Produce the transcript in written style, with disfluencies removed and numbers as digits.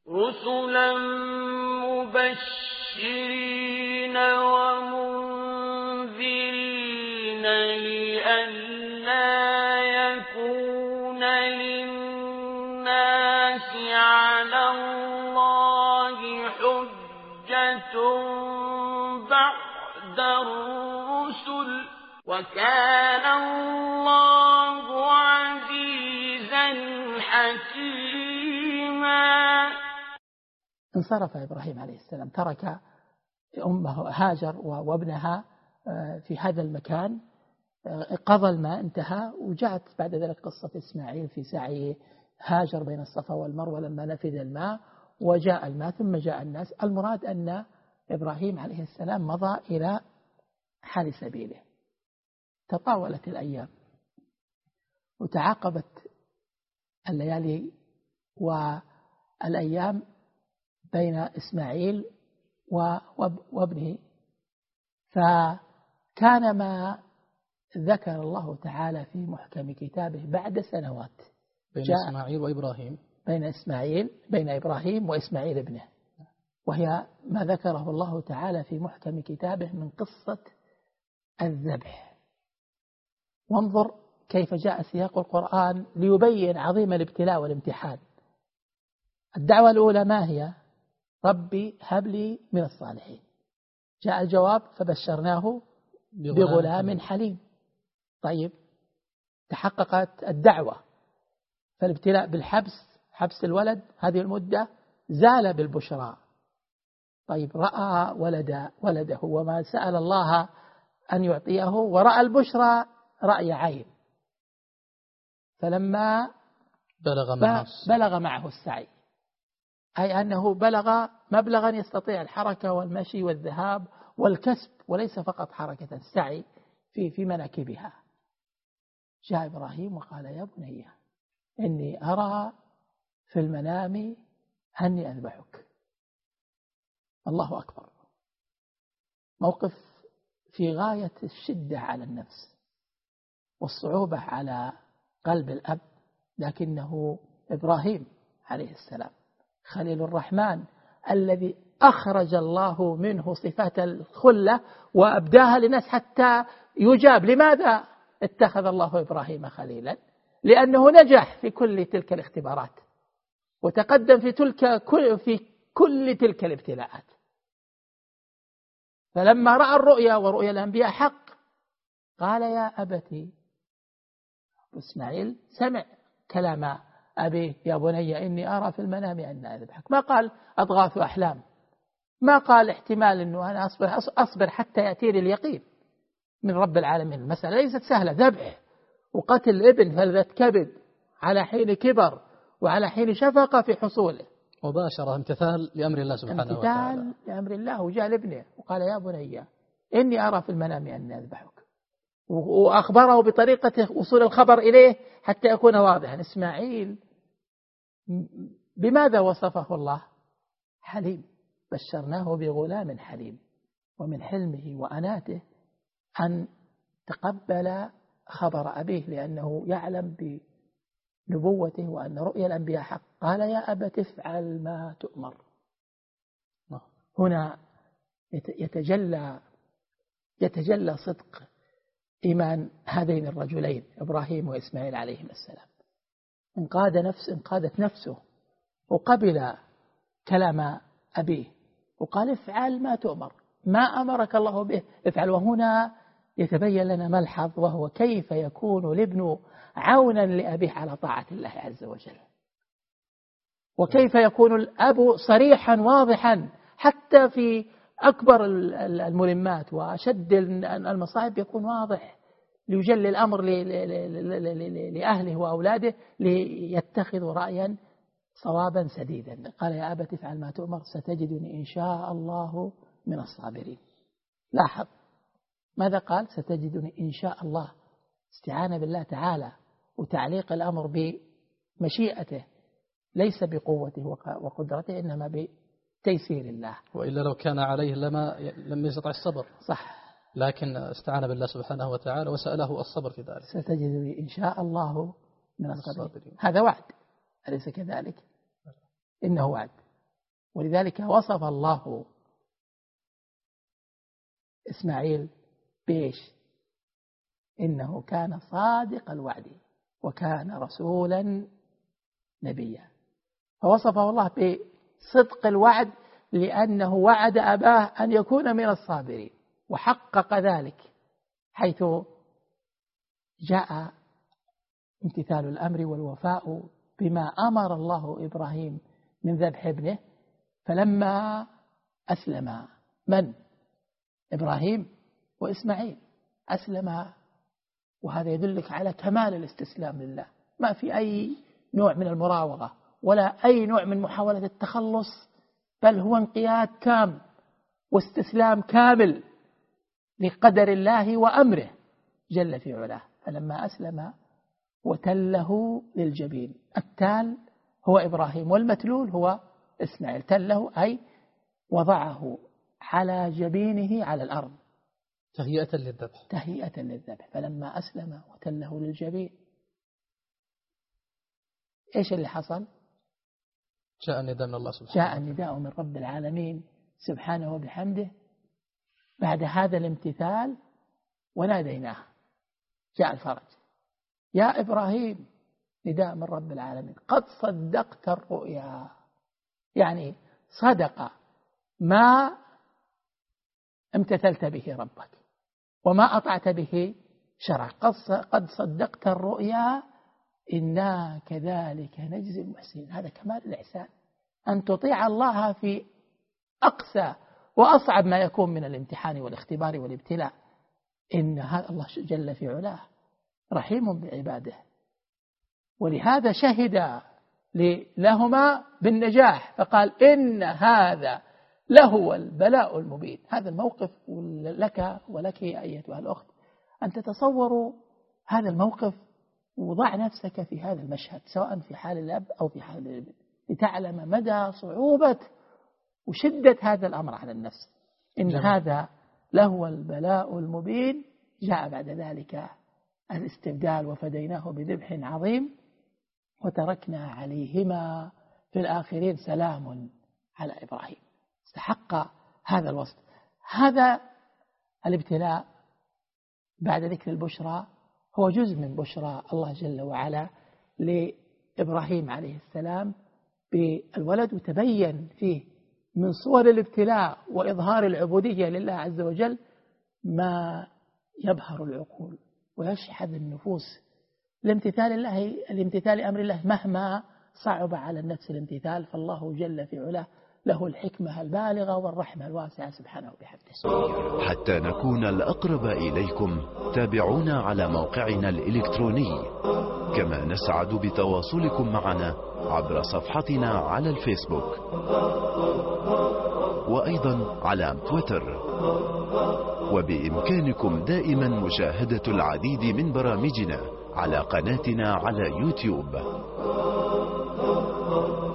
رسلا مبشرين ومنذرين لئلا يكون للناس على الله حجة بعد الرسل وكان الله عزيزا حكيما. انصرف إبراهيم عليه السلام، ترك أمه هاجر وابنها في هذا المكان، قضى الماء انتهى، وجاءت بعد ذلك قصة إسماعيل في سعي هاجر بين الصفا والمروة لما نفذ الماء وجاء الماء ثم جاء الناس. المراد أن إبراهيم عليه السلام مضى إلى حال سبيله. تطاولت الأيام وتعاقبت الليالي والأيام بين إسماعيل وابنه، فكان ما ذكر الله تعالى في محكم كتابه بعد سنوات بين إسماعيل وإبراهيم، بين إبراهيم وإسماعيل ابنه، وهي ما ذكره الله تعالى في محكم كتابه من قصة الذبح. وانظر كيف جاء سياق القرآن ليبين عظيم الابتلاء والامتحان. الدعوة الأولى ما هي؟ ربي هب لي من الصالحين. جاء الجواب فبشرناه بغلام حليم. طيب، تحققت الدعوة، فالابتلاء بالحبس، حبس الولد هذه المدة، زال بالبشرى. طيب، رأى ولده وما سأل الله أن يعطيه، ورأى البشرى رأي عين، فلما بلغ معه السعي، أي أنه بلغ مبلغا يستطيع الحركة والمشي والذهاب والكسب، وليس فقط حركة السعي في مناكبها. جاء إبراهيم وقال يا بني إني أرى في المنام أني أذبحك. الله أكبر، موقف في غاية الشدة على النفس والصعوبة على قلب الأب، لكنه إبراهيم عليه السلام خليل الرحمن الذي أخرج الله منه صفات الخلة وأبداها للناس حتى يجاب. لماذا اتخذ الله إبراهيم خليلا؟ لأنه نجح في كل تلك الاختبارات وتقدم في كل تلك الابتلاءات. فلما رأى الرؤيا ورؤيا الأنبياء حق قال يا أبتي، إسماعيل سمع كلام أبيه يا بني إني أرى في المنام أن أذبحك. ما قال أضغاث أحلام، ما قال احتمال أنه أنا أصبر حتى يأتي لي اليقين من رب العالمين. المسألة ليست سهلة، ذبح وقتل ابن فلذة كبد على حين كبر وعلى حين شفقة في حصوله، مباشرة امتثال لأمر الله سبحانه وتعالى، امتثال لأمر الله. وجاء لابنه وقال يا بني إني أرى في المنام أن أذبحك، وأخبره بطريقة وصول الخبر إليه حتى يكون واضحا. إسماعيل بماذا وصفه الله؟ حليم، بشرناه بغلام حليم. ومن حلمه وأناته أن تقبل خبر أبيه لأنه يعلم بنبوته وأن رؤيا الأنبياء حق. قال يا أبت افعل ما تؤمر. هنا يتجلى صدق إيمان هذين الرجلين إبراهيم وإسماعيل عليهم السلام. انقادت نفسه وقبل كلام أبيه وقال افعل ما تؤمر، ما أمرك الله به افعل. وهنا يتبين لنا ملحظ، وهو كيف يكون الابن عونا لأبيه على طاعة الله عز وجل، وكيف يكون الأب صريحا واضحا حتى في أكبر الملمات وأشد المصائب، يكون واضح ليجلي الأمر لأهله وأولاده ليتخذوا رأيا صوابا سديدا. قال يا أبت افعل ما تؤمر ستجدني إن شاء الله من الصابرين. لاحظ ماذا قال؟ ستجدني إن شاء الله، استعانة بالله تعالى وتعليق الأمر بمشيئته ليس بقوته وقدرته، إنما بتيسير الله. وإلا لو كان عليه لم يستطع الصبر. صح، لكن استعان بالله سبحانه وتعالى وسأله الصبر في ذلك. ستجدني إن شاء الله من الصابرين. هذا وعد، أليس كذلك؟ إنه وعد. ولذلك وصف الله إسماعيل بإيش؟ إنه كان صادق الوعد وكان رسولا نبيا. فوصفه الله بصدق الوعد لأنه وعد أباه أن يكون من الصابرين، وحقق ذلك حيث جاء امتثال الأمر والوفاء بما أمر الله إبراهيم من ذبح ابنه. فلما أسلم من؟ إبراهيم وإسماعيل أسلم، وهذا يدلك على كمال الاستسلام لله، ما في أي نوع من المراوغة ولا أي نوع من محاولة التخلص، بل هو انقياد تام واستسلام كامل لقدر الله وأمره جل في علاه. فلما أسلم وتله للجبين، التال هو إبراهيم والمتلول هو إسماعيل. تله أي وضعه على جبينه على الأرض تهيئة للذبح. تهيئة للذبح. فلما أسلم وتله للجبين إيش اللي حصل؟ جاء النداء من الله سبحانه، جاء النداء من رب العالمين سبحانه وبحمده بعد هذا الامتثال، وناديناه، جاء الفرج. يا إبراهيم، نداء من رب العالمين، قد صدقت الرؤيا، يعني صدق ما امتثلت به ربك وما أطعت به شرعك، قد صدقت الرؤيا إنا كذلك نجزي المحسنين. هذا كمال الإحسان، أن تطيع الله في أقسى وأصعب ما يكون من الامتحان والاختبار والابتلاء. إن هذا الله جل في علاه رحيم بعباده، ولهذا شهد لهما بالنجاح فقال إن هذا لهو البلاء المبين. هذا الموقف لك ولك أيتها الأخت أن تتصوروا هذا الموقف، وضع نفسك في هذا المشهد سواء في حال الأب أو في حال الابن، لتعلم مدى صعوبة وشدة هذا الأمر على النفس. إن هذا لهو البلاء المبين. جاء بعد ذلك الاستبدال وفديناه بذبح عظيم وتركنا عليهما في الآخرين سلام على إبراهيم. استحق هذا الوصف. هذا الابتلاء بعد ذكر البشرى هو جزء من بشرى الله جل وعلا لإبراهيم عليه السلام بالولد، وتبين فيه من صور الابتلاء وإظهار العبودية لله عز وجل ما يبهر العقول ويشحذ النفوس الامتثال أمر الله مهما صعب على النفس الامتثال، فالله جل في علاه له الحكمة البالغة والرحمة الواسعة سبحانه وبحمده. حتى نكون الأقرب إليكم تابعونا على موقعنا الإلكتروني، كما نسعد بتواصلكم معنا عبر صفحتنا على الفيسبوك وأيضا على تويتر. وبإمكانكم دائما مشاهدة العديد من برامجنا على قناتنا على يوتيوب.